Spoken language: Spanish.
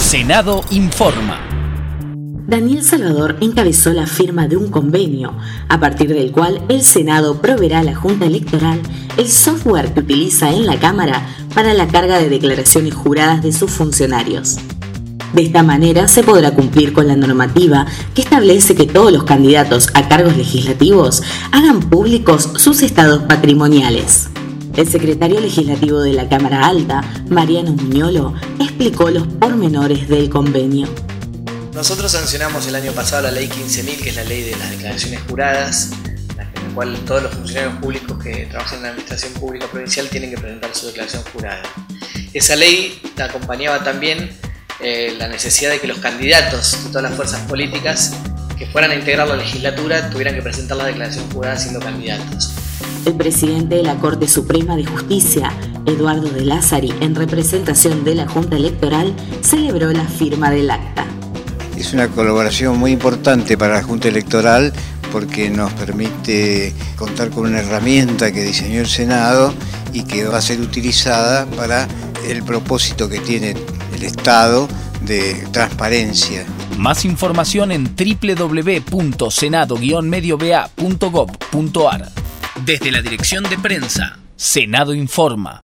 Senado informa. Daniel Salvador encabezó la firma de un convenio, a partir del cual el Senado proveerá a la Junta Electoral el software que utiliza en la Cámara para la carga de declaraciones juradas de sus funcionarios. De esta manera se podrá cumplir con la normativa que establece que todos los candidatos a cargos legislativos hagan públicos sus estados patrimoniales. El secretario legislativo de la Cámara Alta, Mariano Muñolo, explicó los pormenores del convenio. Nosotros sancionamos el año pasado la ley 15.000, que es la ley de las declaraciones juradas, en la cual todos los funcionarios públicos que trabajan en la administración pública provincial tienen que presentar su declaración jurada. Esa ley acompañaba también la necesidad de que los candidatos de todas las fuerzas políticas que fueran a integrar la legislatura tuvieran que presentar la declaración jurada siendo candidatos. El presidente de la Corte Suprema de Justicia, Eduardo de Lázari, en representación de la Junta Electoral, celebró la firma del acta. Es una colaboración muy importante para la Junta Electoral porque nos permite contar con una herramienta que diseñó el Senado y que va a ser utilizada para el propósito que tiene el Estado de transparencia. Más información en www.senado-medioba.gov.ar. Desde la Dirección de Prensa, Senado informa.